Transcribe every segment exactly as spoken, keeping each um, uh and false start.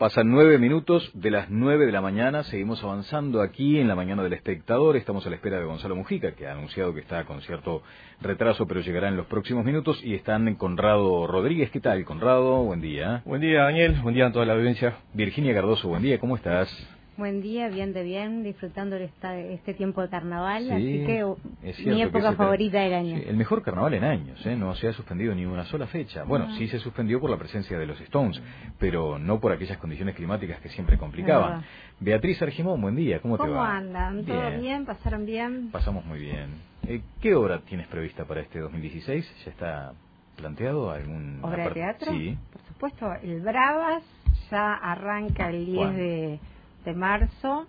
Pasan nueve minutos de las nueve de la mañana, seguimos avanzando aquí en la mañana del espectador, estamos a la espera de Gonzalo Mujica, que ha anunciado que está con cierto retraso, pero llegará en los próximos minutos, y están Conrado Rodríguez. ¿Qué tal, Conrado? Buen día. Buen día, Daniel, buen día a toda la audiencia. Virginia Cardoso, buen día, ¿cómo estás? Buen día, bien de bien, disfrutando de esta, este tiempo de carnaval, Sí, así que es mi época se favorita del año. Sí, el mejor carnaval en años, ¿eh? No se ha suspendido ni una sola fecha. Bueno, No. sí se suspendió por la presencia de los Stones, pero no por aquellas condiciones climáticas que siempre complicaban. Beatriz Argimón, buen día, ¿cómo, ¿Cómo te va? ¿Cómo andan? ¿Todo bien? bien? ¿Pasaron bien? Pasamos muy bien. Eh, ¿Qué obra tienes prevista para este dos mil dieciséis? ¿Ya está planteado algún... ¿Obra de teatro? Sí. Por supuesto, el Bravas ya arranca el diez de, de marzo.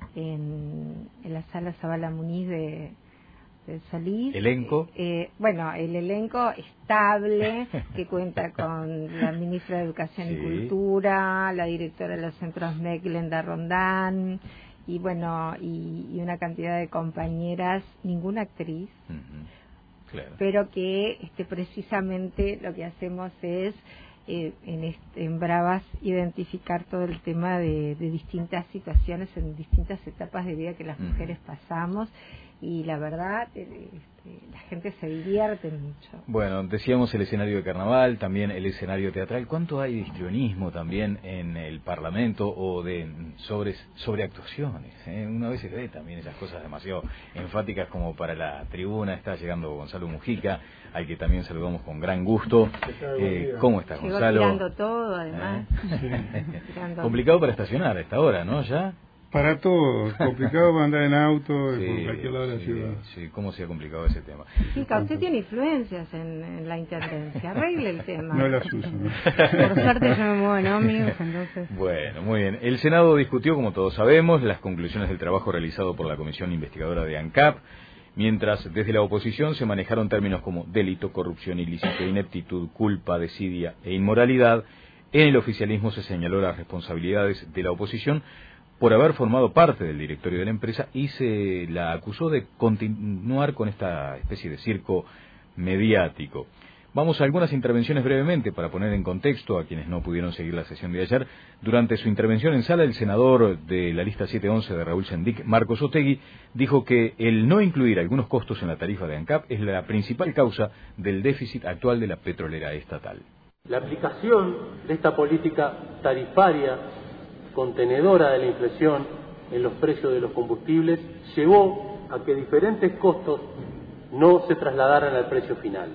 En, en la sala Zabala Muniz de, de Solís. ¿Elenco? Eh, bueno, el elenco estable, que cuenta con la ministra de Educación sí. y Cultura, la directora de los centros M E C, Glenda Rondán, y bueno, y, y una cantidad de compañeras, ninguna actriz, uh-huh. Claro. Pero que este, precisamente lo que hacemos es Eh, en, este, en Bravas identificar todo el tema de, de distintas situaciones en distintas etapas de vida que las mujeres pasamos, y la verdad eh, este, la gente se divierte mucho. Bueno, decíamos el escenario de carnaval, también el escenario teatral. ¿Cuánto hay de histrionismo también en el Parlamento o de sobre sobreactuaciones? ¿eh? Una vez se ve también esas cosas demasiado enfáticas como para la tribuna. Está llegando Gonzalo Mujica, al que también saludamos con gran gusto. Eh, ¿Cómo estás, Gonzalo? Llegó tirando todo, además. ¿Eh? Sí. Tirando... Complicado para estacionar a esta hora, ¿no? ¿Ya? Para todos, complicado para andar en auto sí, por cualquier lado de la sí, ciudad. Sí, ¿cómo se ha complicado ese tema? Chica, usted tiene influencias en, en la intendencia, arregle el tema. No las uso, ¿no? Por suerte yo me muevo en ómnibus, entonces... Bueno, muy bien. El Senado discutió, como todos sabemos, las conclusiones del trabajo realizado por la Comisión Investigadora de ANCAP, mientras desde la oposición se manejaron términos como delito, corrupción, ilícito, ineptitud, culpa, desidia e inmoralidad. En el oficialismo se señaló las responsabilidades de la oposición por haber formado parte del directorio de la empresa, y se la acusó de continuar con esta especie de circo mediático. Vamos a algunas intervenciones brevemente para poner en contexto a quienes no pudieron seguir la sesión de ayer. Durante su intervención en sala, el senador de la lista setecientos once de Raúl Sendic, Marcos Otegi, dijo que el no incluir algunos costos en la tarifa de ANCAP es la principal causa del déficit actual de la petrolera estatal. La aplicación de esta política tarifaria contenedora de la inflación en los precios de los combustibles llevó a que diferentes costos no se trasladaran al precio final.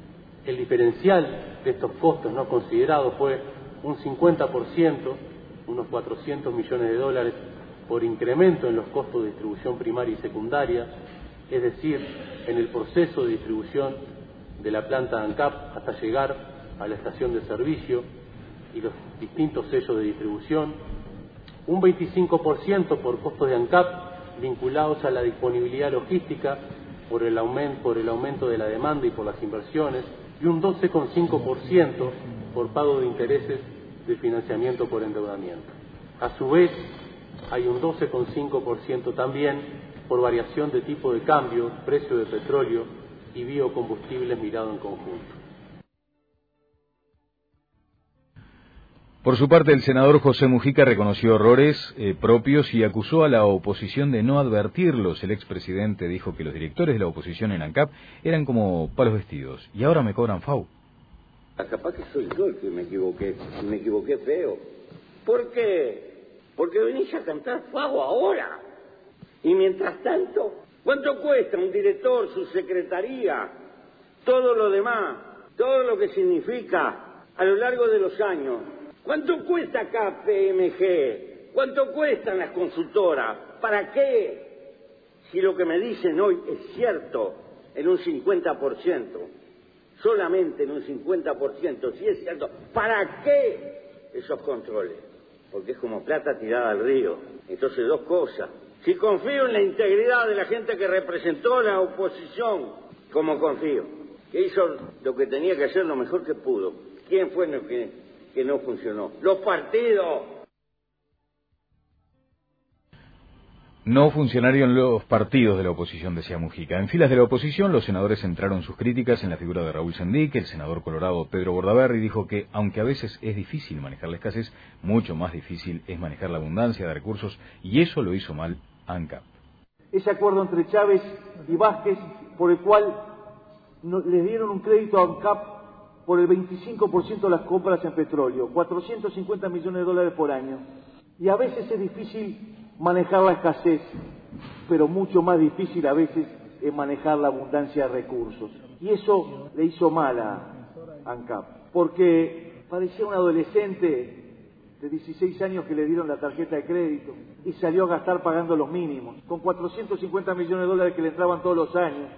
El diferencial de estos costos no considerados fue un cincuenta por ciento, unos cuatrocientos millones de dólares, por incremento en los costos de distribución primaria y secundaria, es decir, en el proceso de distribución de la planta ANCAP hasta llegar a la estación de servicio y los distintos sellos de distribución, un veinticinco por ciento por costos de ANCAP vinculados a la disponibilidad logística por el aumento, por el aumento de la demanda y por las inversiones, y un doce coma cinco por ciento por pago de intereses de financiamiento por endeudamiento. A su vez, hay un doce coma cinco por ciento también por variación de tipo de cambio, precio de petróleo y biocombustibles mirado en conjunto. Por su parte, el senador José Mujica reconoció errores eh, propios y acusó a la oposición de no advertirlos. El expresidente dijo que los directores de la oposición en ANCAP eran como palos vestidos, y ahora me cobran F A U. Capaz que soy yo el que me equivoqué, me equivoqué feo. ¿Por qué? Porque venís a cantar F A U ahora. Y mientras tanto, ¿cuánto cuesta un director, su secretaría, todo lo demás, todo lo que significa a lo largo de los años? ¿Cuánto cuesta K P M G? ¿Cuánto cuestan las consultoras? ¿Para qué? Si lo que me dicen hoy es cierto en un cincuenta por ciento, solamente en un cincuenta por ciento, si es cierto, ¿para qué esos controles? Porque es como plata tirada al río. Entonces, dos cosas. Si confío en la integridad de la gente que representó la oposición, como confío, que hizo lo que tenía que hacer lo mejor que pudo. ¿Quién fue el que... que no funcionó? Los partidos. No funcionaron los partidos de la oposición, decía Mujica. En filas de la oposición, los senadores centraron sus críticas en la figura de Raúl Sendic. El senador colorado Pedro Bordaberry dijo que, aunque a veces es difícil manejar la escasez, mucho más difícil es manejar la abundancia de recursos, y eso lo hizo mal ANCAP. Ese acuerdo entre Chávez y Vázquez, por el cual no, les dieron un crédito a ANCAP por el veinticinco por ciento de las compras en petróleo, cuatrocientos cincuenta millones de dólares por año. Y a veces es difícil manejar la escasez, pero mucho más difícil a veces es manejar la abundancia de recursos. Y eso le hizo mal a ANCAP, porque parecía un adolescente de dieciséis años que le dieron la tarjeta de crédito y salió a gastar pagando los mínimos, con cuatrocientos cincuenta millones de dólares que le entraban todos los años.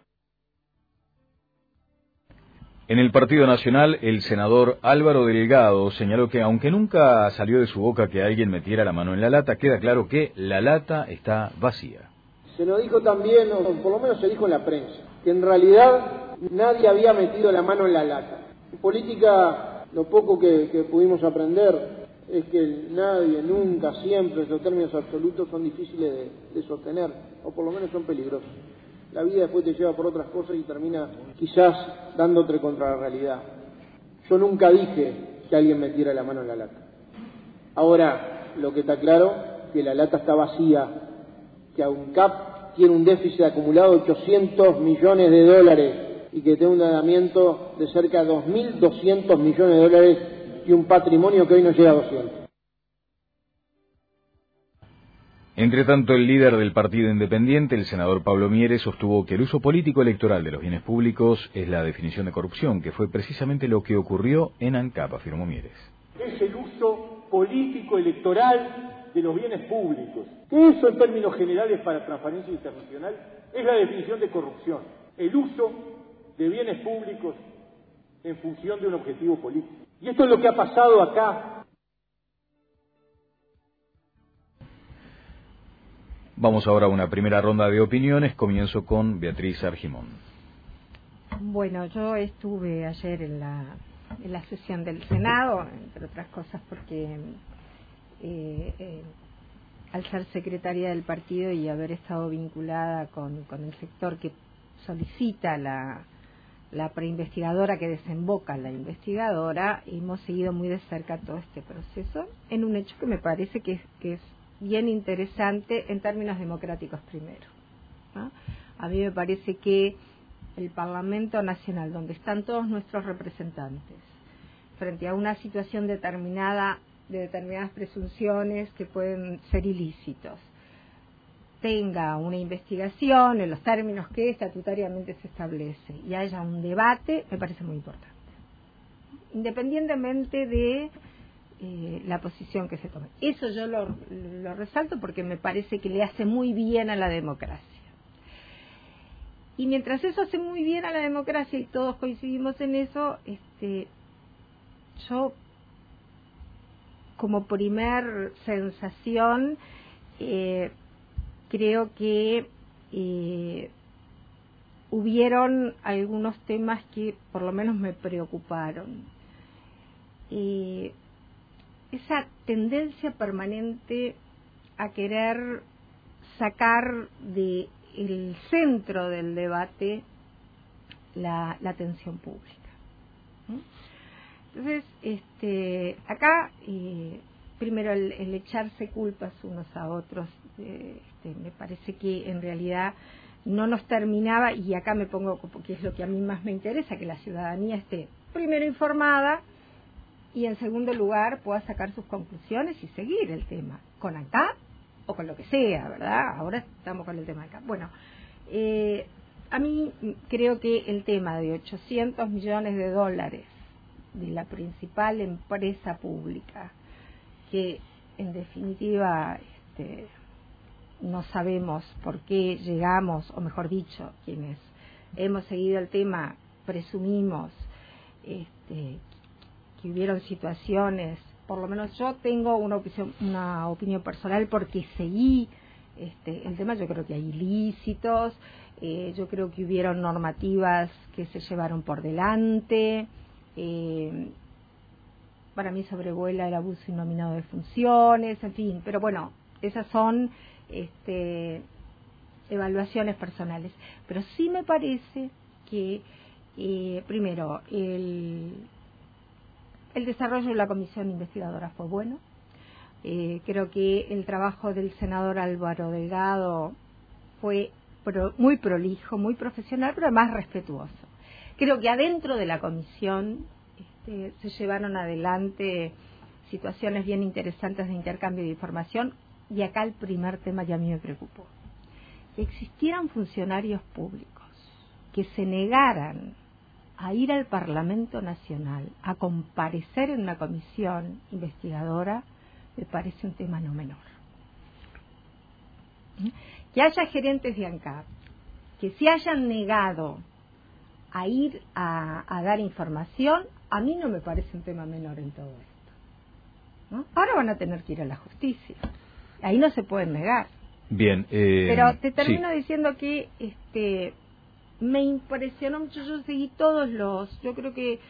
En el Partido Nacional, el senador Álvaro Delgado señaló que, aunque nunca salió de su boca que alguien metiera la mano en la lata, queda claro que la lata está vacía. Se lo dijo también, o por lo menos se dijo en la prensa, que en realidad nadie había metido la mano en la lata. En política, lo poco que, que pudimos aprender es que nadie, nunca, siempre, esos términos absolutos son difíciles de, de sostener, o por lo menos son peligrosos. La vida después te lleva por otras cosas y termina quizás dándote contra la realidad. Yo nunca dije que alguien metiera la mano en la lata. Ahora, lo que está claro, que la lata está vacía, que ANCAP tiene un déficit acumulado de ochocientos millones de dólares y que tiene un endeudamiento de cerca de dos mil doscientos millones de dólares y un patrimonio que hoy no llega a doscientos. Entre tanto, el líder del Partido Independiente, el senador Pablo Mieres, sostuvo que el uso político electoral de los bienes públicos es la definición de corrupción, que fue precisamente lo que ocurrió en ANCAP, afirmó Mieres. Es el uso político electoral de los bienes públicos. Eso, en términos generales, para Transparencia Internacional, es la definición de corrupción. El uso de bienes públicos en función de un objetivo político. Y esto es lo que ha pasado acá. Vamos ahora a una primera ronda de opiniones. Comienzo con Beatriz Argimón. Bueno, yo estuve ayer en la, en la sesión del Senado, entre otras cosas porque eh, eh, al ser secretaria del partido y haber estado vinculada con, con el sector que solicita la, la preinvestigadora, que desemboca la investigadora, hemos seguido muy de cerca todo este proceso en un hecho que me parece que es, que es bien interesante en términos democráticos primero, ¿no? A mí me parece que el Parlamento Nacional, donde están todos nuestros representantes, frente a una situación determinada, de determinadas presunciones que pueden ser ilícitos, tenga una investigación en los términos que estatutariamente se establece y haya un debate, me parece muy importante, independientemente de Eh, la posición que se tome. Eso yo lo, lo resalto porque me parece que le hace muy bien a la democracia. Y mientras eso hace muy bien a la democracia y todos coincidimos en eso, este, yo como primer sensación eh, creo que eh, hubieron algunos temas que por lo menos me preocuparon. Eh, esa tendencia permanente a querer sacar de el centro del debate la, la atención pública. ¿Mm? Entonces, este, acá, eh, primero el, el echarse culpas unos a otros, eh, este, me parece que en realidad no nos terminaba, y acá me pongo, porque es lo que a mí más me interesa, que la ciudadanía esté primero informada, y en segundo lugar pueda sacar sus conclusiones y seguir el tema, con ANCAP o con lo que sea, ¿verdad? Ahora estamos con el tema de ANCAP. Bueno, eh, a mí creo que el tema de ochocientos millones de dólares de la principal empresa pública, que en definitiva este, no sabemos por qué llegamos, o mejor dicho, quienes hemos seguido el tema, presumimos este, que hubieron situaciones, por lo menos yo tengo una opinión, una opinión personal porque seguí este, el tema. Yo creo que hay ilícitos, eh, yo creo que hubieron normativas que se llevaron por delante, eh, para mí sobrevuela el abuso innominado de funciones, en fin, pero bueno, esas son este, evaluaciones personales. Pero sí me parece que, eh, primero, el, el desarrollo de la comisión investigadora fue bueno. Eh, creo que el trabajo del senador Álvaro Delgado fue pro, muy prolijo, muy profesional, pero además respetuoso. Creo que adentro de la comisión este, se llevaron adelante situaciones bien interesantes de intercambio de información, y acá el primer tema que a mí me preocupó. Que existieran funcionarios públicos que se negaran a ir al Parlamento Nacional a comparecer en una comisión investigadora, me parece un tema no menor. Que haya gerentes de ANCAP que se hayan negado a ir a, a dar información, a mí no me parece un tema menor en todo esto, ¿no? Ahora van a tener que ir a la justicia, ahí no se pueden negar. Bien, eh, pero te termino sí. diciendo que este me impresionó mucho. Yo seguí todos los, yo creo que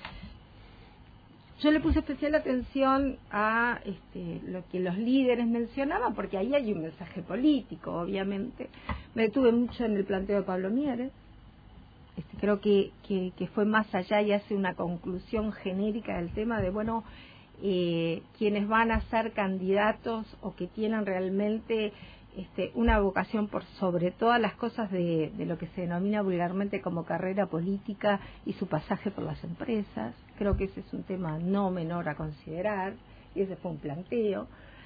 yo le puse especial atención a este, lo que los líderes mencionaban, porque ahí hay un mensaje político, obviamente. Me detuve mucho en el planteo de Pablo Mieres. Este, creo que, que, que fue más allá y hace una conclusión genérica del tema de, bueno, eh, quienes van a ser candidatos o que tienen realmente este, una vocación por sobre todas las cosas de, de lo que se denomina vulgarmente como carrera política y su pasaje por las empresas. Creo que ese es un tema no menor a considerar, y ese fue un planteo.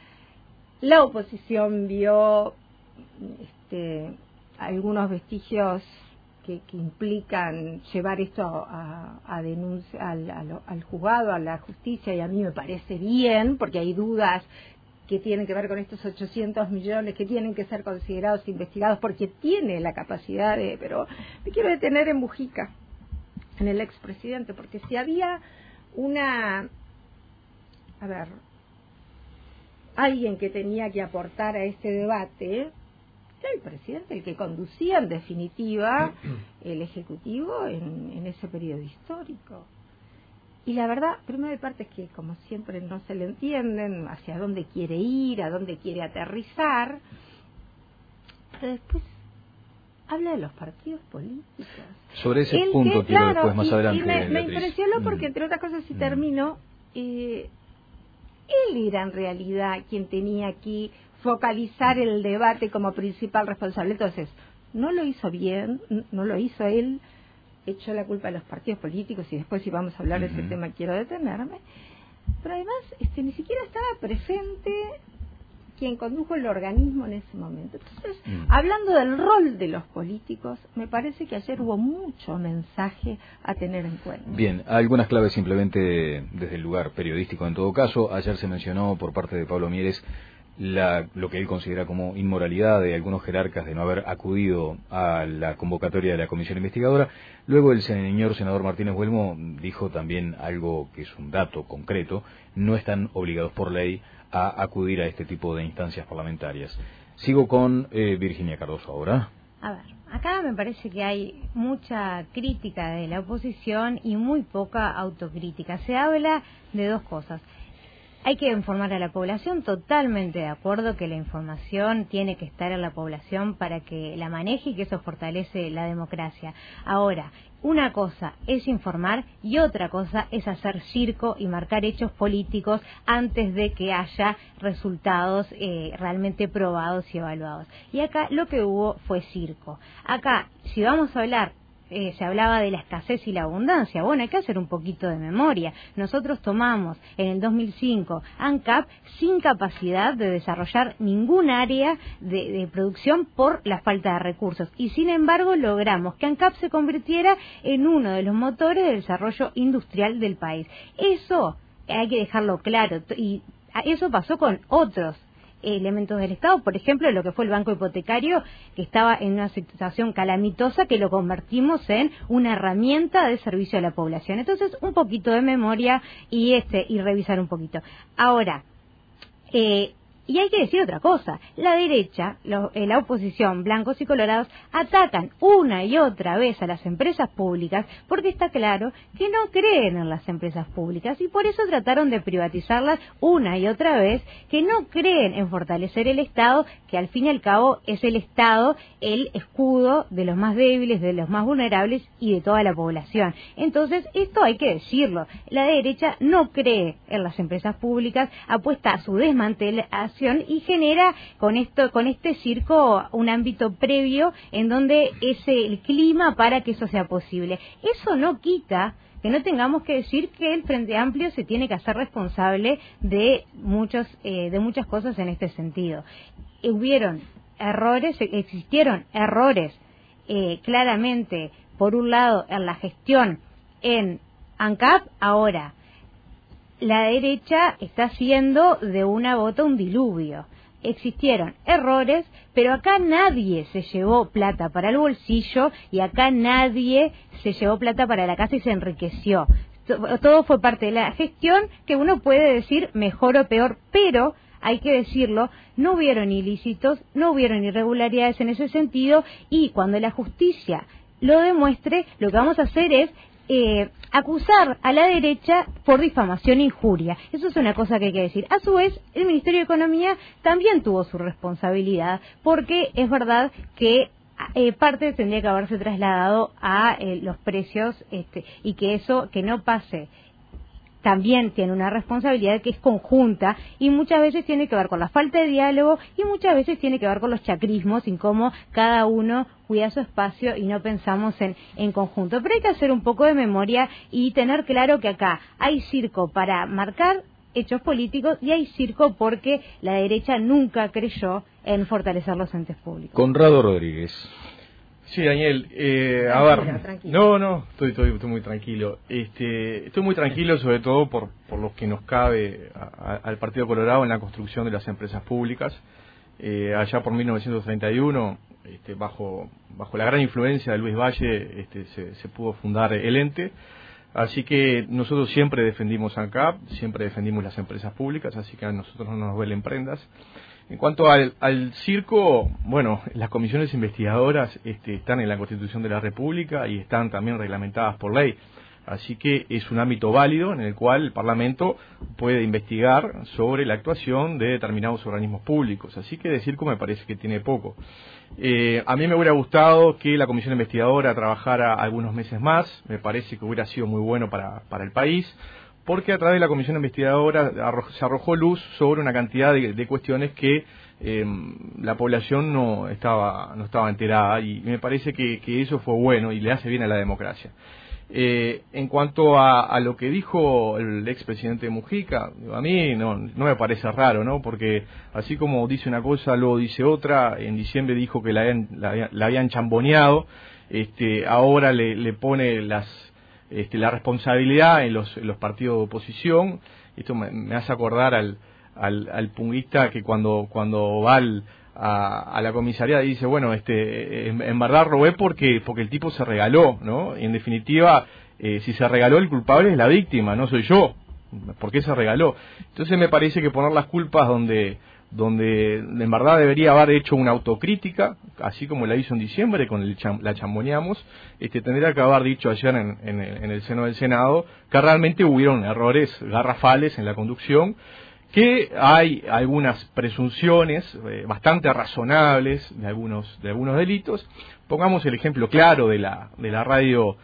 La oposición vio este, algunos vestigios que, que implican llevar esto a, a denuncia al, al, al juzgado, a la justicia, y a mí me parece bien, porque hay dudas que tienen que ver con estos ochocientos millones que tienen que ser considerados investigados, porque tiene la capacidad de... Pero me quiero detener en Mujica, en el expresidente, porque si había una... A ver, alguien que tenía que aportar a este debate, era el presidente, el que conducía en definitiva el Ejecutivo en, en ese periodo histórico. Y la verdad, primero de parte es que, como siempre, no se le entienden hacia dónde quiere ir, a dónde quiere aterrizar, pero después habla de los partidos políticos. Sobre ese El punto que, quiero claro, después más y, adelante. Y me, me Beatriz. impresionó porque, Mm. entre otras cosas, si Mm. termino, eh, él era en realidad quien tenía que focalizar el debate como principal responsable. Entonces, no lo hizo bien, no lo hizo él, echó la culpa a los partidos políticos, y después, si vamos a hablar de Uh-huh. ese tema, quiero detenerme. Pero además, este, ni siquiera estaba presente quien condujo el organismo en ese momento. Entonces, Mm. hablando del rol de los políticos, me parece que ayer hubo mucho mensaje a tener en cuenta. Bien, algunas claves simplemente desde el lugar periodístico en todo caso. Ayer se mencionó por parte de Pablo Mieres la, lo que él considera como inmoralidad de algunos jerarcas de no haber acudido a la convocatoria de la comisión investigadora. Luego el señor senador Martínez Huelmo dijo también algo que es un dato concreto: no están obligados por ley a acudir a este tipo de instancias parlamentarias. Sigo con eh, Virginia Cardoso ahora. A ver, acá me parece que hay mucha crítica de la oposición y muy poca autocrítica. Se habla de dos cosas. Hay que informar a la población, totalmente de acuerdo que la información tiene que estar en la población para que la maneje y que eso fortalece la democracia. Ahora, una cosa es informar y otra cosa es hacer circo y marcar hechos políticos antes de que haya resultados eh, realmente probados y evaluados. Y acá lo que hubo fue circo. Acá, si vamos a hablar... Eh, se hablaba de la escasez y la abundancia. Bueno, hay que hacer un poquito de memoria. Nosotros tomamos en el dos mil cinco ANCAP sin capacidad de desarrollar ningún área de, de producción por la falta de recursos. Y sin embargo logramos que ANCAP se convirtiera en uno de los motores de desarrollo industrial del país. Eso hay que dejarlo claro. Y eso pasó con otros elementos del Estado, por ejemplo, lo que fue el banco hipotecario, que estaba en una situación calamitosa, que lo convertimos en una herramienta de servicio a la población. Entonces, un poquito de memoria y este y revisar un poquito. Ahora, eh, Y hay que decir otra cosa, la derecha, lo, eh, la oposición, blancos y colorados, atacan una y otra vez a las empresas públicas porque está claro que no creen en las empresas públicas y por eso trataron de privatizarlas una y otra vez, que no creen en fortalecer el Estado, que al fin y al cabo es el Estado el escudo de los más débiles, de los más vulnerables y de toda la población. Entonces, esto hay que decirlo, la derecha no cree en las empresas públicas, apuesta a su desmantelación y genera con esto, con este circo, un ámbito previo en donde es el clima para que eso sea posible. Eso no quita que no tengamos que decir que el Frente Amplio se tiene que hacer responsable de muchos, eh, de muchas cosas en este sentido. Hubieron errores, existieron errores eh, claramente, por un lado en la gestión en ANCAP. Ahora la derecha está haciendo de una bota un diluvio. Existieron errores, pero acá nadie se llevó plata para el bolsillo y acá nadie se llevó plata para la casa y se enriqueció. Todo fue parte de la gestión, que uno puede decir mejor o peor, pero hay que decirlo, no hubieron ilícitos, no hubieron irregularidades en ese sentido, y cuando la justicia lo demuestre, lo que vamos a hacer es Eh, acusar a la derecha por difamación e injuria. Eso es una cosa que hay que decir. A su vez, el Ministerio de Economía también tuvo su responsabilidad, porque es verdad que eh, parte tendría que haberse trasladado a eh, los precios, este, y que eso, que no pase, también tiene una responsabilidad que es conjunta y muchas veces tiene que ver con la falta de diálogo y muchas veces tiene que ver con los chacrismos y cómo cada uno cuida su espacio y no pensamos en, en conjunto. Pero hay que hacer un poco de memoria y tener claro que acá hay circo para marcar hechos políticos y hay circo porque la derecha nunca creyó en fortalecer los entes públicos. Conrado Rodríguez. Sí, Daniel, eh, a ver, tranquilo. no, no, estoy, estoy, estoy muy tranquilo. Este, estoy muy tranquilo sobre todo por, por lo que nos cabe a, a, al Partido Colorado en la construcción de las empresas públicas. Eh, allá por mil novecientos treinta y uno, este, bajo, bajo la gran influencia de Luis Valle, este, se, se pudo fundar el ente. Así que nosotros siempre defendimos ANCAP, siempre defendimos las empresas públicas, así que a nosotros no nos duelen prendas. En cuanto al, al circo, bueno, las comisiones investigadoras este, están en la Constitución de la República y están también reglamentadas por ley. Así que es un ámbito válido en el cual el Parlamento puede investigar sobre la actuación de determinados organismos públicos. Así que de circo me parece que tiene poco. Eh, a mí me hubiera gustado que la comisión investigadora trabajara algunos meses más. Me parece que hubiera sido muy bueno para, para el país, porque a través de la comisión investigadora arro- se arrojó luz sobre una cantidad de, de cuestiones que eh, la población no estaba no estaba enterada, y me parece que, que eso fue bueno y le hace bien a la democracia. Eh, en cuanto a, a lo que dijo el expresidente Mujica, a mí no, no me parece raro, ¿no? Porque así como dice una cosa, luego dice otra. En diciembre dijo que la habían, la, la habían chamboneado, este, ahora le, le pone las Este, la responsabilidad en los, en los partidos de oposición. Esto me, me hace acordar al, al, al punguista que cuando cuando va al, a, a la comisaría dice, bueno, este en, en verdad robé porque porque el tipo se regaló, ¿no? Y en definitiva, eh, si se regaló, el culpable es la víctima, no soy yo. ¿Por qué se regaló? Entonces me parece que poner las culpas donde donde en verdad debería haber hecho una autocrítica, así como la hizo en diciembre, con el cham, la chamboneamos, este, tendría que haber dicho ayer en, en, en el seno del Senado que realmente hubieron errores garrafales en la conducción, que hay algunas presunciones eh, bastante razonables de algunos de algunos delitos. Pongamos el ejemplo claro de la de la radio,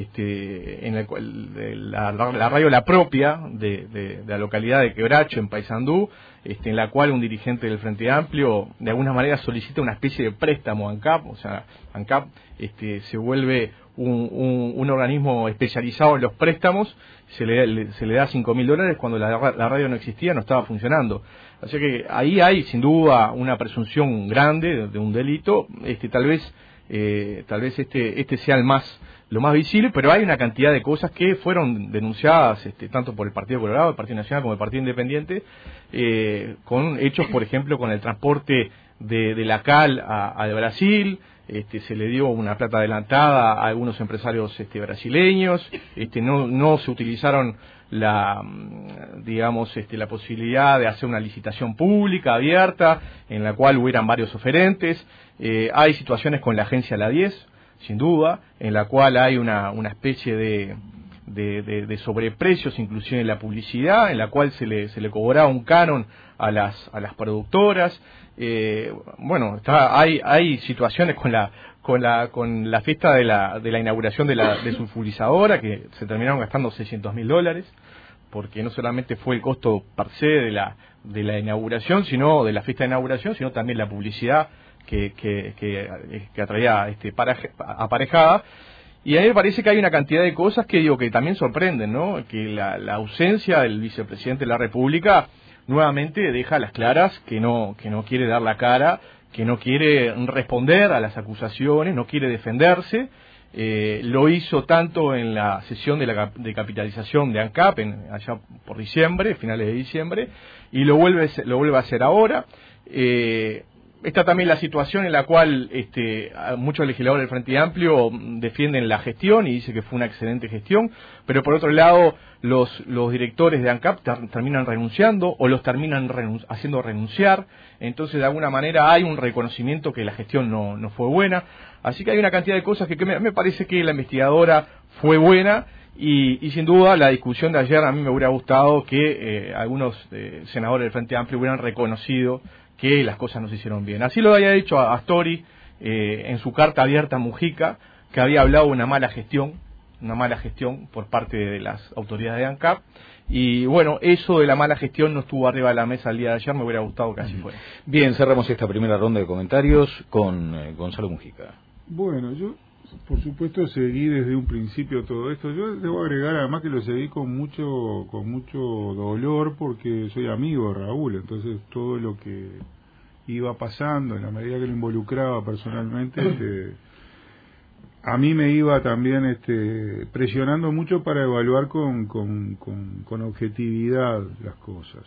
este, en la cual de la, la radio La Propia de, de, de la localidad de Quebracho, en Paysandú, este, en la cual un dirigente del Frente Amplio de alguna manera solicita una especie de préstamo a ANCAP. O sea, ANCAP este, se vuelve un, un, un organismo especializado en los préstamos, se le, le, se le da cinco mil dólares cuando la, la radio no existía, no estaba funcionando. Así que ahí hay sin duda una presunción grande de, de un delito. Este, tal vez eh, tal vez este este sea el más lo más visible, pero hay una cantidad de cosas que fueron denunciadas este, tanto por el Partido Colorado, el Partido Nacional, como el Partido Independiente, eh, con hechos, por ejemplo, con el transporte de, de la cal a, a Brasil, este, se le dio una plata adelantada a algunos empresarios este, brasileños, este, no, no se utilizaron la, digamos, este, la posibilidad de hacer una licitación pública abierta en la cual hubieran varios oferentes. Eh, hay situaciones con la agencia La diez, sin duda, en la cual hay una, una especie de De, de, de sobreprecios, inclusive en la publicidad, en la cual se le, se le cobraba un canon a las, a las productoras. Eh, bueno, está, hay, hay situaciones con la, con la, con la fiesta de la, de la inauguración de la de sulfurizadora, que se terminaron gastando seiscientos mil dólares, porque no solamente fue el costo per se de la, de la inauguración, sino de la fiesta de inauguración, sino también la publicidad que, que, que, que atraía este, paraje, aparejada. Y a mí me parece que hay una cantidad de cosas que digo que también sorprenden, ¿no? Que la, la ausencia del vicepresidente de la República nuevamente deja a las claras que no que no quiere dar la cara, que no quiere responder a las acusaciones, no quiere defenderse. Eh, lo hizo tanto en la sesión de la de capitalización de ANCAP en, allá por diciembre, finales de diciembre, y lo vuelve lo vuelve a hacer ahora. Eh, Está también la situación en la cual este, muchos legisladores del Frente Amplio defienden la gestión y dicen que fue una excelente gestión, pero por otro lado los, los directores de ANCAP ter, terminan renunciando o los terminan renun- haciendo renunciar. Entonces de alguna manera hay un reconocimiento que la gestión no, no fue buena. Así que hay una cantidad de cosas que, que me, me parece que la investigadora fue buena. Y, y sin duda la discusión de ayer a mí me hubiera gustado que eh, algunos eh, senadores del Frente Amplio hubieran reconocido que las cosas no se hicieron bien. Así lo había dicho Astori eh, en su carta abierta a Mujica, que había hablado de una mala gestión, una mala gestión por parte de las autoridades de ANCAP. Y bueno, eso de la mala gestión no estuvo arriba de la mesa el día de ayer, me hubiera gustado que así fuera. Bien, cerramos esta primera ronda de comentarios con eh, Gonzalo Mujica. Bueno, yo por supuesto seguí desde un principio todo esto. Yo debo agregar además que lo seguí con mucho con mucho dolor porque soy amigo de Raúl, entonces todo lo que iba pasando en la medida que lo involucraba personalmente este, a mí me iba también este, presionando mucho para evaluar con, con, con, con objetividad las cosas.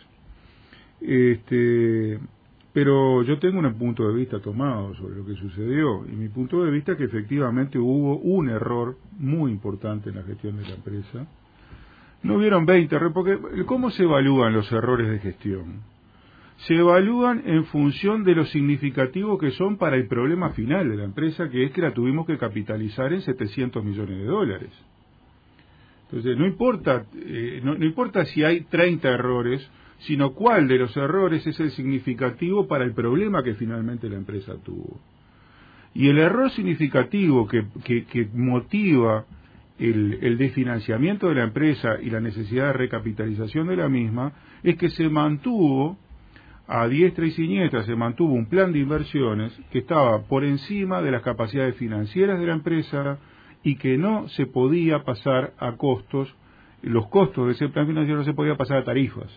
Este Pero yo tengo un punto de vista tomado sobre lo que sucedió, y mi punto de vista es que efectivamente hubo un error muy importante en la gestión de la empresa. No hubieron veinte errores, porque ¿cómo se evalúan los errores de gestión? Se evalúan en función de lo significativo que son para el problema final de la empresa, que es que la tuvimos que capitalizar en setecientos millones de dólares. Entonces, no importa, eh, no, no importa si hay treinta errores, sino cuál de los errores es el significativo para el problema que finalmente la empresa tuvo. Y el error significativo que, que, que motiva el, el desfinanciamiento de la empresa y la necesidad de recapitalización de la misma es que se mantuvo a diestra y siniestra, se mantuvo un plan de inversiones que estaba por encima de las capacidades financieras de la empresa y que no se podía pasar a costos, los costos de ese plan financiero no se podía pasar a tarifas.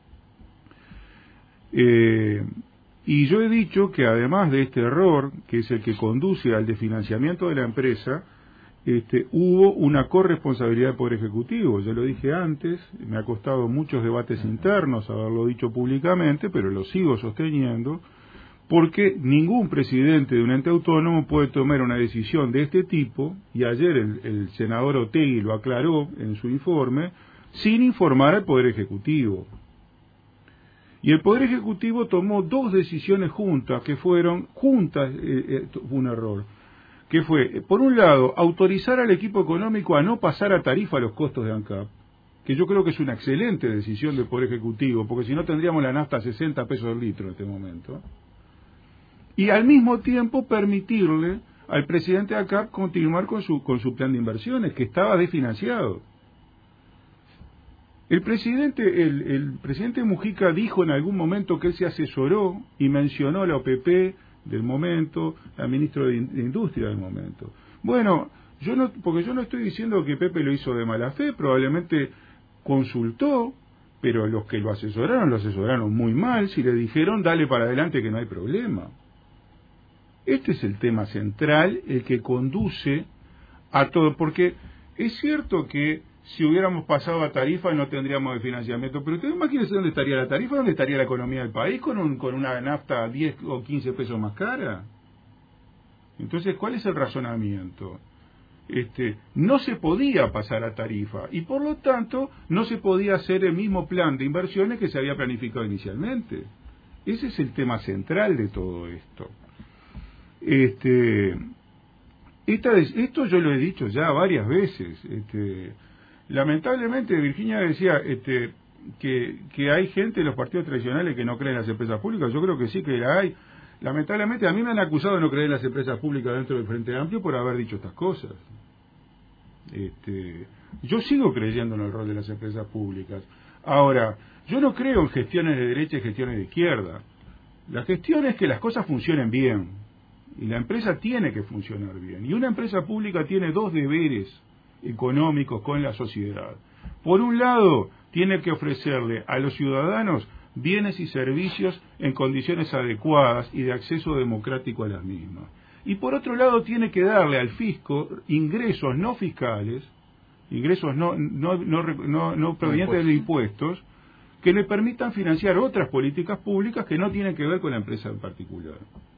Eh, y yo he dicho que además de este error, que es el que conduce al desfinanciamiento de la empresa, este, hubo una corresponsabilidad del Poder Ejecutivo. Ya lo dije antes, me ha costado muchos debates internos haberlo dicho públicamente, pero lo sigo sosteniendo, porque ningún presidente de un ente autónomo puede tomar una decisión de este tipo, y ayer el, el senador Otegi lo aclaró en su informe, sin informar al Poder Ejecutivo. Y el Poder Ejecutivo tomó dos decisiones juntas, que fueron juntas, eh, eh, fue un error, que fue, por un lado, autorizar al equipo económico a no pasar a tarifa los costos de ANCAP, que yo creo que es una excelente decisión del Poder Ejecutivo, porque si no tendríamos la nafta a sesenta pesos el litro en este momento, y al mismo tiempo permitirle al presidente de ANCAP continuar con su, con su plan de inversiones, que estaba desfinanciado. El presidente, el, el presidente Mujica dijo en algún momento que él se asesoró y mencionó la O P P del momento, al ministro de Industria del momento. Bueno, yo no, porque yo no estoy diciendo que Pepe lo hizo de mala fe, probablemente consultó, pero los que lo asesoraron, lo asesoraron muy mal, si le dijeron dale para adelante que no hay problema. Este es el tema central, el que conduce a todo, porque es cierto que si hubiéramos pasado a tarifa no tendríamos el financiamiento, pero ustedes imagínense dónde estaría la tarifa, dónde estaría la economía del país con un, con una nafta diez o quince pesos más cara. Entonces, ¿cuál es el razonamiento? Este, no se podía pasar a tarifa y por lo tanto no se podía hacer el mismo plan de inversiones que se había planificado inicialmente. Ese es el tema central de todo esto. Este, esta, esto yo lo he dicho ya varias veces. Este, lamentablemente Virginia decía este, que, que hay gente en los partidos tradicionales que no creen en las empresas públicas. Yo creo que sí que la hay. Lamentablemente a mí me han acusado de no creer en las empresas públicas dentro del Frente Amplio por haber dicho estas cosas. Este, yo sigo creyendo en el rol de las empresas públicas. Ahora, yo no creo en gestiones de derecha y gestiones de izquierda. La gestión es que las cosas funcionen bien. Y la empresa tiene que funcionar bien. Y una empresa pública tiene dos deberes económicos con la sociedad. Por un lado, tiene que ofrecerle a los ciudadanos bienes y servicios en condiciones adecuadas y de acceso democrático a las mismas. Y por otro lado tiene que darle al fisco ingresos no fiscales, ingresos no, no, no, no, no provenientes de impuestos, que le permitan financiar otras políticas públicas que no tienen que ver con la empresa en particular.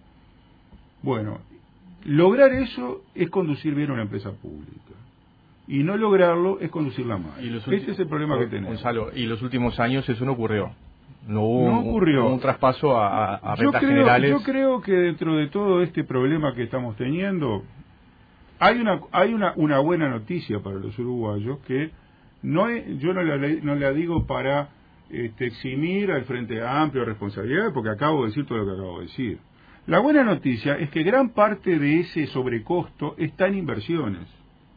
Bueno, lograr eso es conducir bien una empresa pública. Y no lograrlo es conducirla mal. Este es el problema que tenemos. Gonzalo, y los últimos años eso no ocurrió. No hubo no ocurrió. Un, un traspaso a, a rentas yo creo, generales. Yo creo que dentro de todo este problema que estamos teniendo, hay una hay una, una buena noticia para los uruguayos que no es, yo no la, no la digo para este, eximir al Frente Amplio de responsabilidad, porque acabo de decir todo lo que acabo de decir. La buena noticia es que gran parte de ese sobrecosto está en inversiones.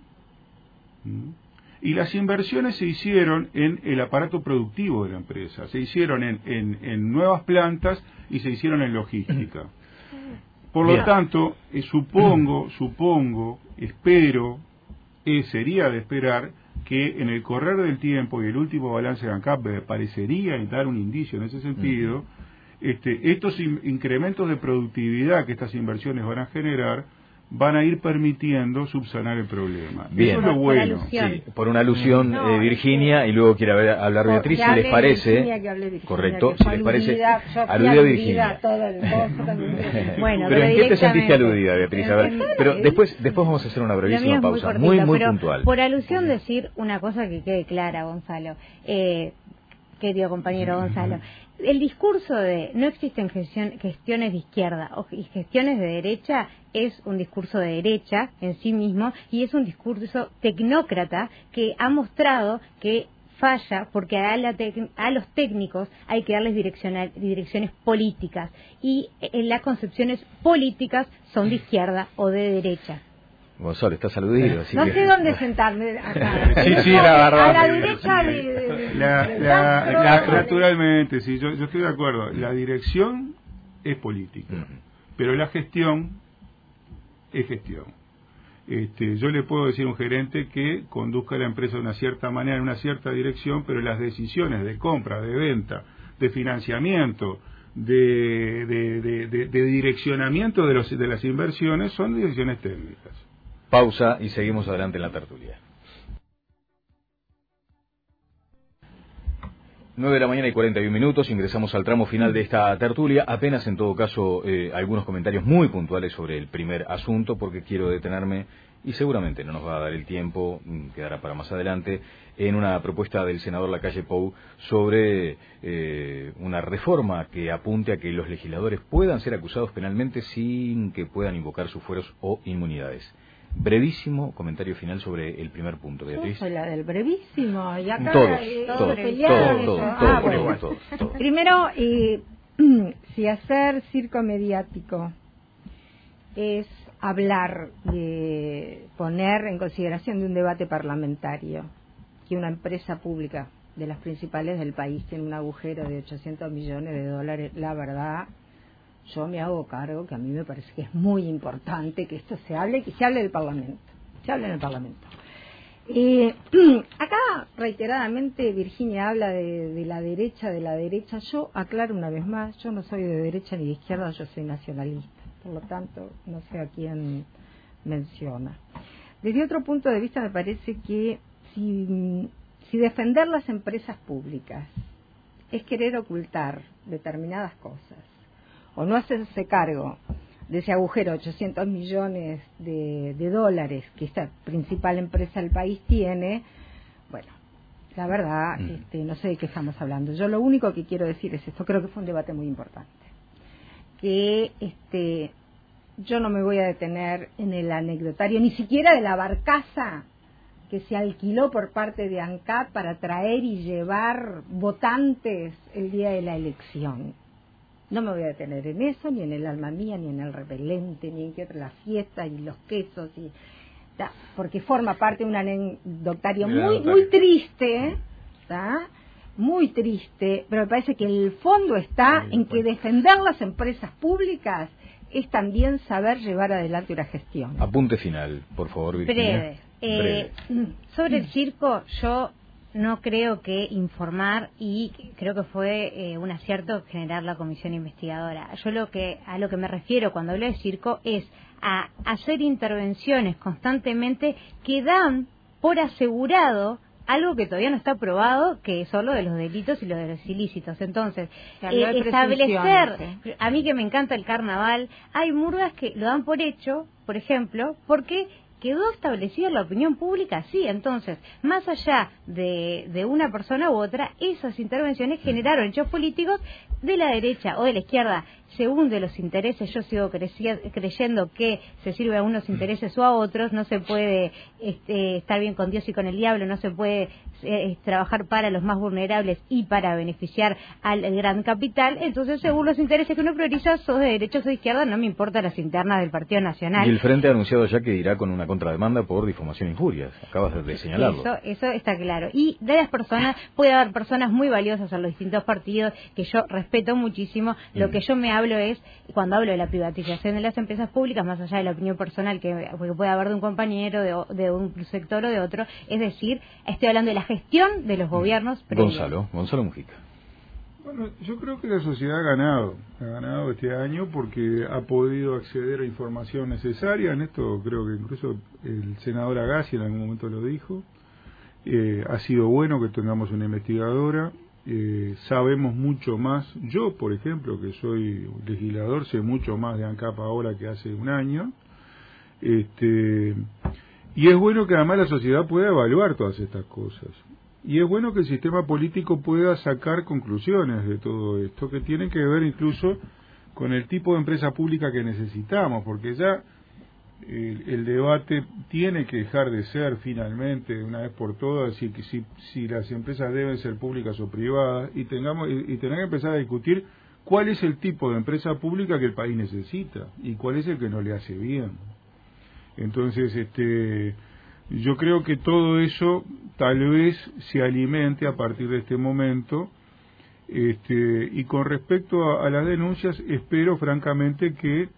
¿Mm? Y las inversiones se hicieron en el aparato productivo de la empresa, se hicieron en, en, en nuevas plantas y se hicieron en logística. Por lo Bien. tanto, eh, supongo, supongo, espero, eh, sería de esperar que en el correr del tiempo y el último balance de ANCAP me parecería dar un indicio en ese sentido, uh-huh. este, estos in- incrementos de productividad que estas inversiones van a generar van a ir permitiendo subsanar el problema. Bien. Eso es lo bueno. Sí, por una alusión, no, eh, Virginia, y luego quiere hablar, hablar Beatriz, si les parece. Virginia, Virginia, correcto, si les parece. Aludida Virginia. Todo el bueno, pero ¿en qué te sentiste aludida, Beatriz? A ver, pero después, después vamos a hacer una brevísima pausa, muy, muy, muy puntual. Por alusión decir una cosa que quede clara, Gonzalo. Eh, querido compañero Gonzalo. El discurso de no existen gestión, gestiones de izquierda o gestiones de derecha es un discurso de derecha en sí mismo y es un discurso tecnócrata que ha mostrado que falla porque a, la tec- a los técnicos hay que darles direcciones políticas y en las concepciones políticas son de izquierda o de derecha. Gonzalo, estás aludido. Así no que... sé dónde sentarme acá. Sí, sí, la verdad. A la derecha de... de, la, de la, la, naturalmente, sí, yo, yo estoy de acuerdo. La dirección es política, uh-huh. pero la gestión es gestión. Este, yo le puedo decir a un gerente que conduzca la empresa de una cierta manera, en una cierta dirección, pero las decisiones de compra, de venta, de financiamiento, de, de, de, de, de direccionamiento de, los, de las inversiones son decisiones técnicas. Pausa y seguimos adelante en la tertulia. nueve de la mañana y cuarenta y un minutos, ingresamos al tramo final de esta tertulia, apenas en todo caso eh, algunos comentarios muy puntuales sobre el primer asunto, porque quiero detenerme, y seguramente no nos va a dar el tiempo, quedará para más adelante, en una propuesta del senador Lacalle Pou sobre eh, una reforma que apunte a que los legisladores puedan ser acusados penalmente sin que puedan invocar sus fueros o inmunidades. Brevísimo comentario final sobre el primer punto, Beatriz. Yo soy la del brevísimo. Y acá todos, eh, todos, todos, todos, todos, ah, todos, bueno. todos, todos. Primero, eh, si hacer circo mediático es hablar de poner en consideración de un debate parlamentario que una empresa pública de las principales del país tiene un agujero de ochocientos millones de dólares, la verdad... Yo me hago cargo que a mí me parece que es muy importante que esto se hable, que se hable del Parlamento, se hable en el Parlamento. Eh, acá reiteradamente Virginia habla de, de la derecha, de la derecha. Yo aclaro una vez más, yo no soy de derecha ni de izquierda, yo soy nacionalista. Por lo tanto, no sé a quién menciona. Desde otro punto de vista me parece que si, si defender las empresas públicas es querer ocultar determinadas cosas, o no hacerse cargo de ese agujero, ochocientos millones de, de dólares que esta principal empresa del país tiene, bueno, la verdad, mm. este, no sé de qué estamos hablando. Yo lo único que quiero decir es esto, creo que fue un debate muy importante, que este, yo no me voy a detener en el anecdotario, ni siquiera de la barcaza que se alquiló por parte de ANCAP para traer y llevar votantes el día de la elección. No me voy a detener en eso, ni en el alma mía, ni en el repelente, ni en qué otra, las fiestas y los quesos, y ta, porque forma parte de un anecdotario muy muy triste, ¿tá? Muy triste, pero me parece que el fondo está en que defender las empresas públicas es también saber llevar adelante una gestión. Apunte final, por favor, Virginia. Breve. Eh, Breve. Sobre el circo, yo no creo que informar, y creo que fue eh, un acierto generar la comisión investigadora. Yo lo que a lo que me refiero cuando hablo de circo es a hacer intervenciones constantemente que dan por asegurado algo que todavía no está probado, que son lo de los delitos y lo de los ilícitos. Entonces, eh, establecer, ¿sí? A mí que me encanta el carnaval, hay murgas que lo dan por hecho, por ejemplo, porque quedó establecida la opinión pública así. Entonces, más allá de, de una persona u otra, esas intervenciones generaron hechos políticos de la derecha o de la izquierda, según de los intereses. Yo sigo creci- creyendo que se sirve a unos intereses o a otros, no se puede este, estar bien con Dios y con el diablo, no se puede eh, trabajar para los más vulnerables y para beneficiar al gran capital. Entonces, según los intereses que uno prioriza, sos de derecha o de izquierda, no me importan las internas del Partido Nacional. Y el Frente ha anunciado ya que irá con una contrademanda por difamación e injurias, acabas de señalarlo. Eso, eso está claro. Y de las personas, puede haber personas muy valiosas en los distintos partidos que yo respeto muchísimo. Lo mm. que yo me hablo es, cuando hablo de la privatización de las empresas públicas, más allá de la opinión personal que, que puede haber de un compañero, de, de un sector o de otro, es decir, estoy hablando de la gestión de los gobiernos. Gonzalo, Gonzalo Mujica. Bueno, yo creo que la sociedad ha ganado, ha ganado este año porque ha podido acceder a información necesaria. En esto creo que incluso el senador Agassi en algún momento lo dijo. Eh, ha sido bueno que tengamos una investigadora. Eh, sabemos mucho más. Yo, por ejemplo, que soy legislador, sé mucho más de ANCAP ahora que hace un año. Este, y es bueno que además la sociedad pueda evaluar todas estas cosas. Y es bueno que el sistema político pueda sacar conclusiones de todo esto, que tienen que ver incluso con el tipo de empresa pública que necesitamos, porque ya el, el debate tiene que dejar de ser finalmente, una vez por todas, si, si, si las empresas deben ser públicas o privadas, y tengamos y, y tener que empezar a discutir cuál es el tipo de empresa pública que el país necesita y cuál es el que no le hace bien. Entonces, este... yo creo que todo eso tal vez se alimente a partir de este momento, este, y con respecto a, a las denuncias, espero francamente que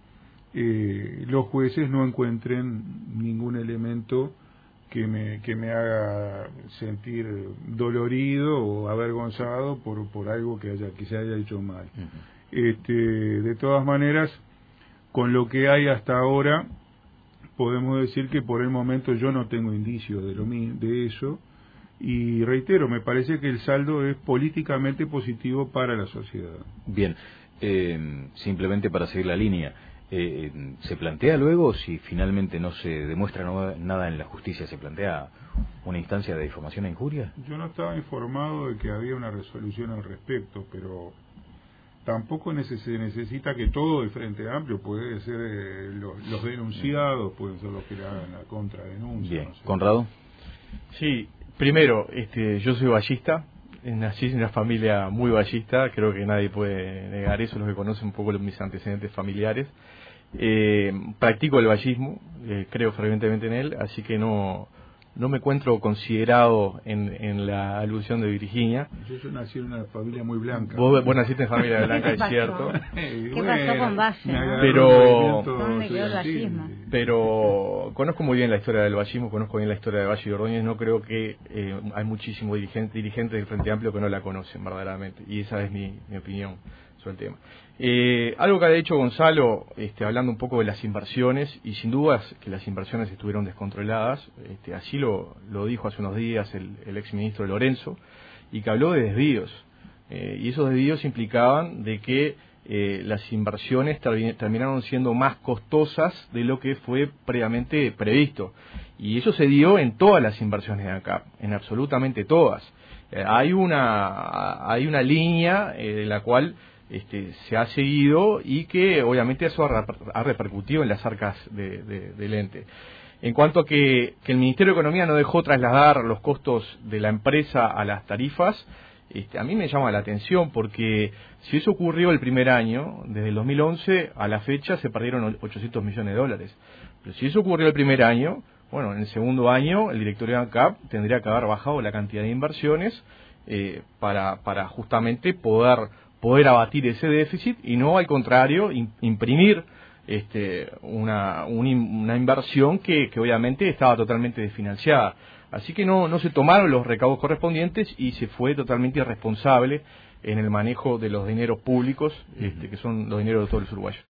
eh, los jueces no encuentren ningún elemento que me, que me haga sentir dolorido o avergonzado por, por algo que, haya, que se haya hecho mal. Uh-huh. Este, de todas maneras, con lo que hay hasta ahora, podemos decir que por el momento yo no tengo indicios de lo de eso, y reitero, me parece que el saldo es políticamente positivo para la sociedad. Bien, eh, simplemente para seguir la línea, eh, ¿se plantea luego, si finalmente no se demuestra no, nada en la justicia, se plantea una instancia de difamación e injuria? Yo no estaba informado de que había una resolución al respecto, pero tampoco neces- se necesita que todo el Frente Amplio, puede ser eh, los, los denunciados, pueden ser los que le hagan la contradenuncia. Bien, no sé. Conrado. Sí, primero, este, yo soy ballista, nací en una familia muy ballista, creo que nadie puede negar eso, los que conocen un poco mis antecedentes familiares. Eh, practico el ballismo, eh, creo fervientemente en él, así que no... no me encuentro considerado en, en la alusión de Virginia. Yo, yo nací en una familia muy blanca. Vos, vos naciste en familia blanca, es cierto. ¿Qué bueno, pasó con Valle? Pero, ¿Dónde quedó el vallismo? Pero conozco muy bien la historia del vallismo, conozco bien la historia de Valle y Ordóñez. No creo que eh, hay muchísimos dirigentes, dirigentes del Frente Amplio que no la conocen verdaderamente. Y esa es mi, mi opinión sobre el tema. Eh, algo que ha dicho Gonzalo, este, hablando un poco de las inversiones, y sin dudas que las inversiones estuvieron descontroladas, este, así lo, lo dijo hace unos días el, el exministro Lorenzo, y que habló de desvíos, eh, y esos desvíos implicaban de que eh, las inversiones termi- terminaron siendo más costosas de lo que fue previamente previsto. Y eso se dio en todas las inversiones de ANCAP, en absolutamente todas. Eh, hay una hay una línea eh, en la cual este, se ha seguido y que obviamente eso ha, ha repercutido en las arcas de, de, del ente. En cuanto a que, que el Ministerio de Economía no dejó trasladar los costos de la empresa a las tarifas, este, a mí me llama la atención porque si eso ocurrió el primer año, desde el dos mil once a la fecha se perdieron ochocientos millones de dólares. Pero si eso ocurrió el primer año, bueno, en el segundo año el directorio de ANCAP tendría que haber bajado la cantidad de inversiones eh, para, para justamente poder, poder abatir ese déficit y no al contrario in, imprimir este, una, un, una inversión que, que obviamente estaba totalmente desfinanciada. Así que no, no se tomaron los recaudos correspondientes y se fue totalmente irresponsable en el manejo de los dineros públicos, este, que son los dineros de todos los uruguayos.